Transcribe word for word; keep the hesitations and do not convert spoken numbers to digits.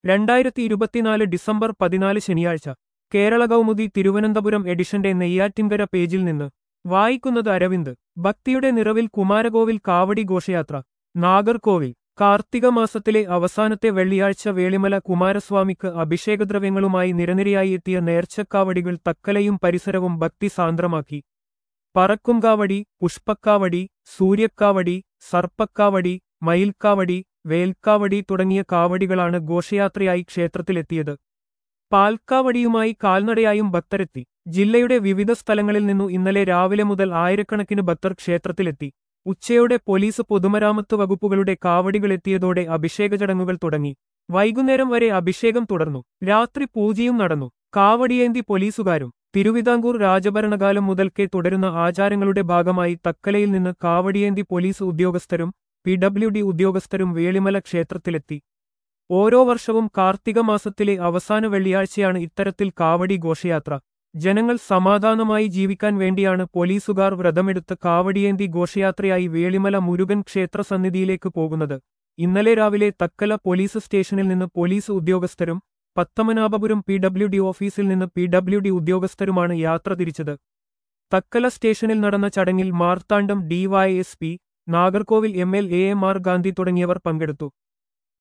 രണ്ടായിരത്തി ഇരുപത്തിനാല് ഡിസംബർ പതിനാല് ശനിയാഴ്ച കേരള കൗമുദി തിരുവനന്തപുരം എഡിഷന്റെ നെയ്യാറ്റിൻകര പേജിൽ നിന്ന് വായിക്കുന്നത് അരവിന്ദ്. ഭക്തിയുടെ നിറവിൽ കുമാരകോവിൽ കാവടി ഘോഷയാത്ര. നാഗർകോവിൽ കാർത്തിക മാസത്തിലെ അവസാനത്തെ വെള്ളിയാഴ്ച വേളിമല കുമാരസ്വാമിക്ക് അഭിഷേകദ്രവ്യങ്ങളുമായി നിരനിരയായി എത്തിയ നേർച്ചക്കാവടികൾ തക്കലയും പരിസരവും ഭക്തി സാന്ദ്രമാക്കി. പറക്കുംകാവടി, പുഷ്പക്കാവടി, സൂര്യക്കാവടി, സർപ്പക്കാവടി, മയിൽക്കാവടി, വേൽക്കാവടി തുടങ്ങിയ കാവടികളാണ് ഘോഷയാത്രയായി ക്ഷേത്രത്തിലെത്തിയത്. പാൽക്കാവടിയുമായി കാൽനടയായും ഭക്തരെത്തി. ജില്ലയുടെ വിവിധ സ്ഥലങ്ങളിൽ നിന്നു ഇന്നലെ രാവിലെ മുതൽ ആയിരക്കണക്കിന് ഭക്തർ ക്ഷേത്രത്തിലെത്തി. ഉച്ചയോടെ പോലീസ് പൊതുമരാമത്ത് വകുപ്പുകളുടെ കാവടികളെത്തിയതോടെ അഭിഷേക ചടങ്ങുകൾ തുടങ്ങി. വൈകുന്നേരം വരെ അഭിഷേകം തുടർന്നു. രാത്രി പൂജയും നടന്നു. കാവടിയേന്തി പോലീസുകാരും. തിരുവിതാംകൂർ രാജഭരണകാലം മുതൽക്കേ തുടരുന്ന ആചാരങ്ങളുടെ ഭാഗമായി തക്കലയിൽ നിന്ന് കാവടിയേന്തി പോലീസ് ഉദ്യോഗസ്ഥരും പി ഡബ്ല്യു ഡി ഉദ്യോഗസ്ഥരും വേളിമല ക്ഷേത്രത്തിലെത്തി. ഓരോ വർഷവും കാർത്തിക മാസത്തിലെ അവസാന വെള്ളിയാഴ്ചയാണ് ഇത്തരത്തിൽ കാവടി ഘോഷയാത്ര. ജനങ്ങൾ സമാധാനമായി ജീവിക്കാൻ വേണ്ടിയാണ് പോലീസുകാർ വ്രതമെടുത്ത് കാവടിയേന്തി ഘോഷയാത്രയായി വേളിമല മുരുകൻ ക്ഷേത്ര സന്നിധിയിലേക്ക് പോകുന്നത്. ഇന്നലെ രാവിലെ തക്കല പോലീസ് സ്റ്റേഷനിൽ നിന്ന് പോലീസ് ഉദ്യോഗസ്ഥരും പത്തമനാഭപുരം പി ഡബ്ല്യു ഡി ഓഫീസിൽ നിന്ന് പി ഡബ്ല്യു ഡി ഉദ്യോഗസ്ഥരുമാണ് യാത്ര തിരിച്ചത്. തക്കല സ്റ്റേഷനിൽ നടന്ന ചടങ്ങിൽ Marthandam D Y S P, Nagercoil M L A M R Gandhi തുടങ്ങിയവർ പങ്കെടുത്തു.